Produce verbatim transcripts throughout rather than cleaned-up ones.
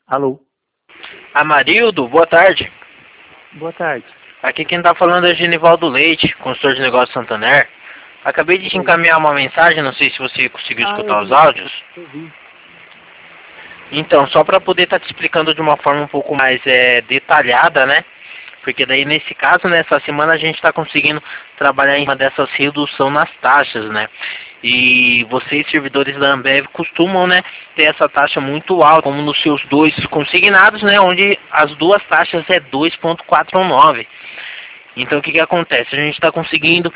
Alô? Amarildo, boa tarde. Boa tarde. Aqui quem tá falando é Genivaldo Leite, consultor de negócios Santander. Acabei de te Oi. encaminhar uma mensagem, não sei se você conseguiu Ah, escutar eu os vi. áudios. Eu vi. Então, só para poder estar te explicando de uma forma um pouco mais é, detalhada, né? Porque daí nesse caso, nessa semana a gente está conseguindo trabalhar em uma dessas redução nas taxas, né? E vocês, servidores da Ambev, costumam, né, ter essa taxa muito alta, como nos seus dois consignados, né? Onde as duas taxas é dois vírgula quarenta e nove. Então o que que acontece? A gente está conseguindo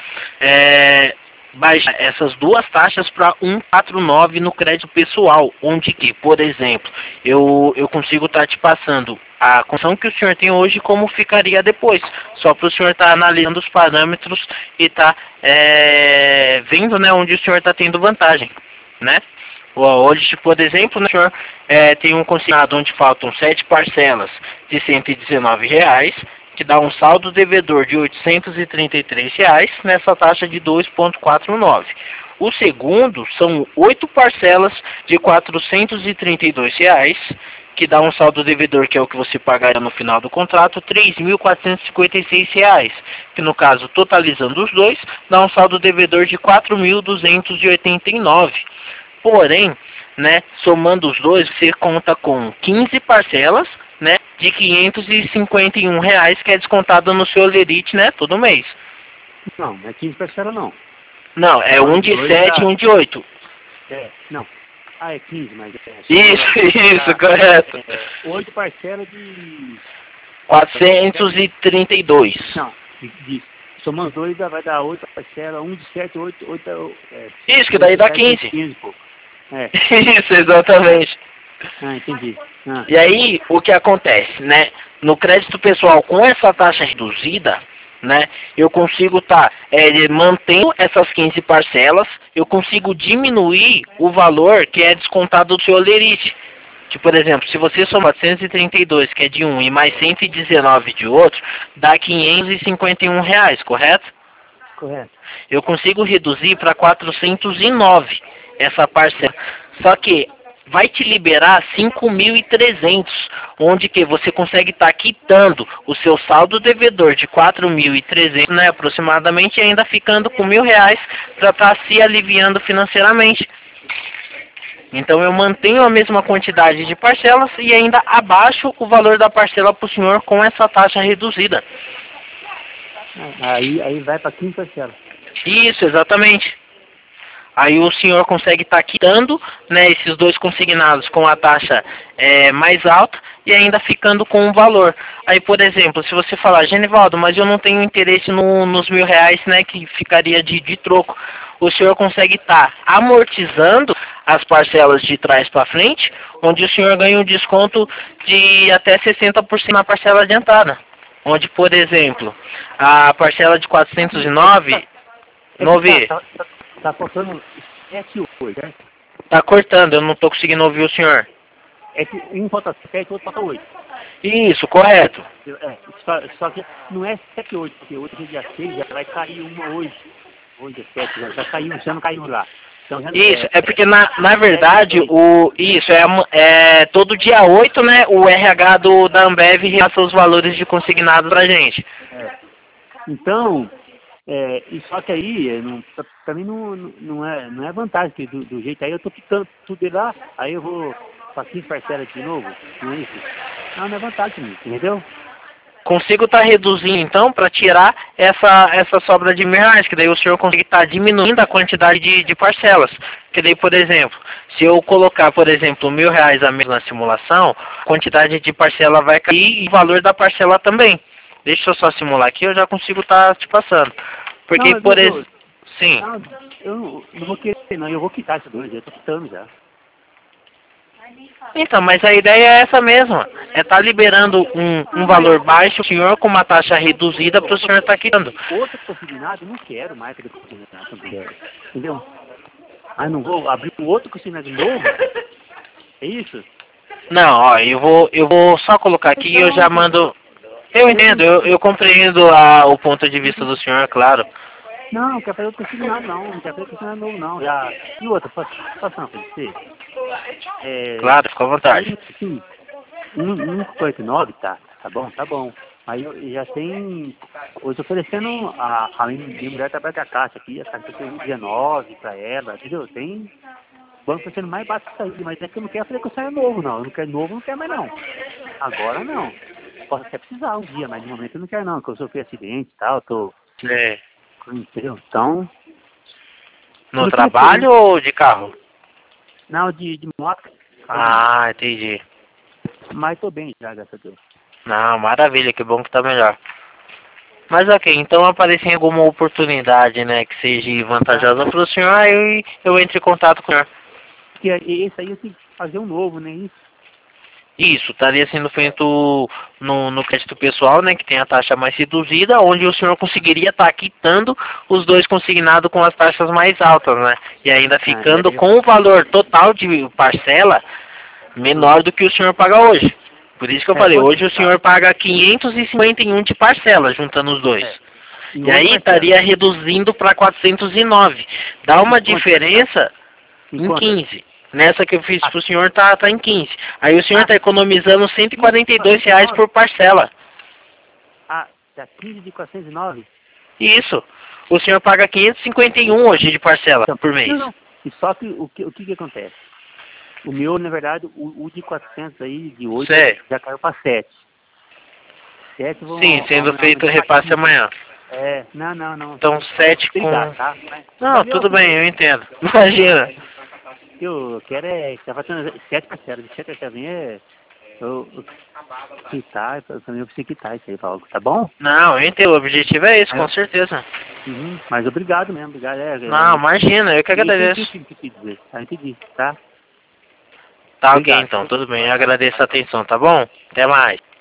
é, baixar essas duas taxas para um vírgula quarenta e nove no crédito pessoal, onde que, por exemplo, eu, eu consigo estar tá te passando a condição que o senhor tem hoje como ficaria depois, só para o senhor estar tá analisando os parâmetros e estar tá, é, vendo, né, onde o senhor está tendo vantagem, né? Hoje, por exemplo, né, o senhor é, tem um consignado onde faltam sete parcelas de cento e dezenove reais, que dá um saldo devedor de oitocentos e trinta e três reais nessa taxa de dois vírgula quarenta e nove. O segundo são oito parcelas de quatrocentos e trinta e dois reais, que dá um saldo devedor, que é o que você pagará no final do contrato, três mil quatrocentos e cinquenta e seis reais, que no caso, totalizando os dois, dá um saldo devedor de quatro mil duzentos e oitenta e nove. Porém, né, somando os dois, você conta com quinze parcelas, né, de quinhentos e cinquenta e um reais, que é descontado no seu Lerite, né, todo mês. Não, não é quinze parcelas não. Não, é um de sete e um de oito. É, não. Ah, é quinze, mas é... Isso, isso, tá, correto. É, oito parcelas de... quatrocentos e trinta e dois. Não, de, de, somando os dois vai dar oito parcelas, um de sete, oito, oito... É, Isso, que daí dá quinze. quinze, pô. É. Isso, exatamente. Ah, entendi. Ah. E aí, o que acontece, né? No crédito pessoal, com essa taxa reduzida, né? Eu consigo estar tá, é, mantendo essas quinze parcelas, eu consigo diminuir o valor que é descontado do seu Lerite. Que, por exemplo, se você somar quatrocentos e trinta e dois, que é de um, e mais cento e dezenove de outro, dá quinhentos e cinquenta e um reais, correto? Correto. Eu consigo reduzir para quatrocentos e nove essa parcela. Só que vai te liberar cinco mil e trezentos, onde que você consegue estar tá quitando o seu saldo devedor de quatro mil e trezentos, né, aproximadamente, e ainda ficando com mil reais para estar tá se aliviando financeiramente. Então eu mantenho a mesma quantidade de parcelas e ainda abaixo o valor da parcela para o senhor com essa taxa reduzida. Aí, aí vai para quinze parcelas. Isso, exatamente. Aí o senhor consegue estar tá quitando, né, esses dois consignados com a taxa é, mais alta e ainda ficando com um valor. Aí, por exemplo, se você falar, Genivaldo, mas eu não tenho interesse no, nos mil reais, né, que ficaria de, de troco, o senhor consegue estar tá amortizando as parcelas de trás para frente, onde o senhor ganha um desconto de até sessenta por cento na parcela adiantada. Onde, por exemplo, a parcela de quatrocentos e nove... Não ouvi. Tá, tá, tá faltando sete hoje, né? Tá cortando, eu não tô conseguindo ouvir o senhor. É que um falta sete, outro falta oito. Isso, correto. É, só, só que não é sete, oito, porque hoje é dia seis, já vai cair uma hoje. Hoje é sete, já, já caiu, já não caiu lá. Então, já, isso, é, é porque na, na verdade, o, isso, é, é todo dia oito, né, o R H do, da Ambev repassa os valores de consignado pra gente. É. Então, é, e só que aí, não, também não, não, é, não é vantagem, porque do, do jeito aí eu tô quitando tudo de lá, aí eu vou para quinze parcelas de novo, não é isso? Não, não é vantagem, entendeu? Consigo estar tá reduzindo, então, para tirar essa, essa sobra de mil reais, que daí o senhor consegue estar tá diminuindo a quantidade de, de parcelas. Que daí, por exemplo, se eu colocar, por exemplo, mil reais a menos na simulação, a quantidade de parcela vai cair e o valor da parcela também. Deixa eu só simular aqui, eu já consigo estar tá te passando. Porque, não, por exemplo... Sim. Não, eu não vou querer, não, eu vou quitar esses dois, eu tô quitando já. Então, mas a ideia é essa mesma. É estar tá liberando um, um valor baixo, o senhor com uma taxa reduzida para o senhor estar tá quitando. Outro consignado, não quero mais aquele consignado, entendeu? Ah, não vou abrir um outro consignado de novo? É isso? Não, ó, eu vou, eu vou só colocar aqui e eu já mando... Eu entendo, eu, eu compreendo a, o ponto de vista do senhor, claro. Não, não quero fazer outro consignado não, não quero fazer consignado novo não. Já... E outra, posso falar pra você? É... Claro, fica à vontade. Sim, um, um quarenta e nove, tá, tá bom, tá bom. Aí eu já tem, hoje oferecendo, a, a minha mulher trabalha da caixa aqui, a caixa tem dezenove pra ela, entendeu? Tem banco oferecendo mais barato que isso aí, mas é que eu não quero fazer com o novo, não. Eu não quero novo, não quero mais não. Agora não. Posso até precisar um dia, mas no momento eu não quero não, porque eu sofri acidente e tal, eu tô, É. entendeu? Então, No não trabalho ou de carro? não, de, de moto, Ah, entendi. mas tô bem já, graças a Deus. Não, maravilha, que bom que tá melhor. Mas ok, então aparecer alguma oportunidade, né, que seja vantajosa para o senhor, aí eu, eu entro em contato com o senhor. Porque esse aí eu tenho que fazer um novo, né? Isso. Isso, estaria sendo feito no, no crédito pessoal, né, que tem a taxa mais reduzida, onde o senhor conseguiria estar quitando os dois consignados com as taxas mais altas, né, e ainda ficando Ah, é, eu, com o valor total de parcela menor do que o senhor paga hoje. Por isso que eu é, falei, pode hoje o ficar. senhor paga quinhentos e cinquenta e um de parcela, juntando os dois. É. Em E oito aí parcelas. estaria reduzindo para quatrocentos e nove. Dá Em uma quanto vai ficar? diferença Em em quantas? quinze. Nessa que eu fiz Ah, pro senhor tá, tá em quinze. Aí o senhor ah está economizando cento e quinze quarenta de e dois reais quatrocentos e nove? por parcela. Ah, dá quinze de quatrocentos e nove? Isso. O senhor paga quinhentos e cinquenta e um hoje de parcela Então, por mês. não, não. E só que o que, o que que acontece? O meu, na verdade, o, o de quatrocentos aí, de oito Sei. já caiu para sete. sete vão Sim, sendo aumentar feito o para repasse quinze. amanhã. É, não, não, não. Então sete com... Obrigado, tá? Mas Não, valeu tudo aqui. bem, eu entendo. Imagina. O que eu quero é, tá faltando sete parcelas. De sete parcelas é, eu, eu quitar, pra mim eu preciso quitar isso aí, Paulo. Tá bom? Não, eu entendo. O objetivo é esse, Aí eu- com certeza. Uhum, mas obrigado mesmo, obrigado. É, Não, é, imagina, eu que eu entendi o agradeço. que que quis dizer. Ah, entendi, tá? Tá ok, Obrigado. então, tudo bem. Eu agradeço a atenção, tá bom? Até mais.